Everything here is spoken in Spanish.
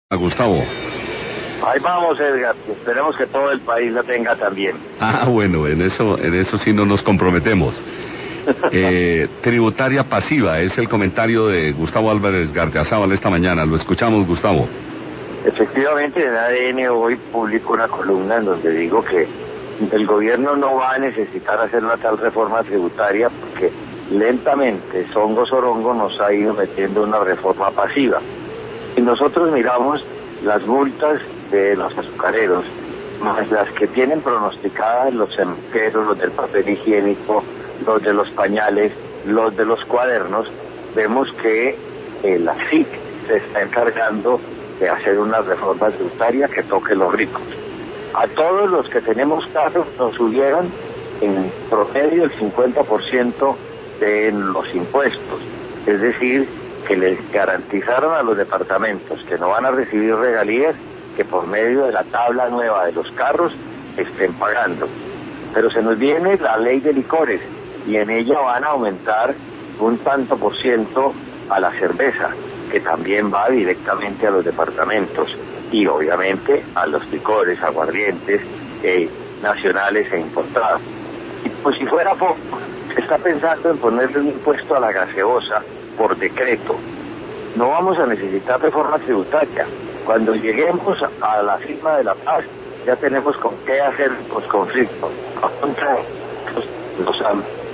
A Gustavo. Ahí vamos, Edgar. Esperemos que todo el país la tenga también. Bueno, en eso sí no nos comprometemos. Tributaria pasiva es el comentario de Gustavo Álvarez Gardiazabal esta mañana. Lo escuchamos, Gustavo. Efectivamente, en ADN hoy publico una columna en donde digo que el gobierno no va a necesitar hacer una tal reforma tributaria porque lentamente, songo sorongo, nos ha ido metiendo una reforma pasiva. Y nosotros miramos las multas de los azucareros, más las que tienen pronosticadas los cementeros, los del papel higiénico, los de los pañales, los de los cuadernos, vemos que la SIC se está encargando de hacer una reforma tributaria que toque los ricos. A todos los que tenemos carros nos subieron en promedio el 50% de los impuestos, es decir, que les garantizaron a los departamentos que no van a recibir regalías, que por medio de la tabla nueva de los carros estén pagando. Pero se nos viene la ley de licores y en ella van a aumentar un tanto por ciento a la cerveza, que también va directamente a los departamentos y obviamente a los licores, aguardientes nacionales e importados. Y pues si fuera poco, se está pensando en ponerle un impuesto a la gaseosa por decreto. No vamos a necesitar reforma tributaria. Cuando lleguemos a la firma de la paz, ya tenemos con qué hacer los conflictos. Contra los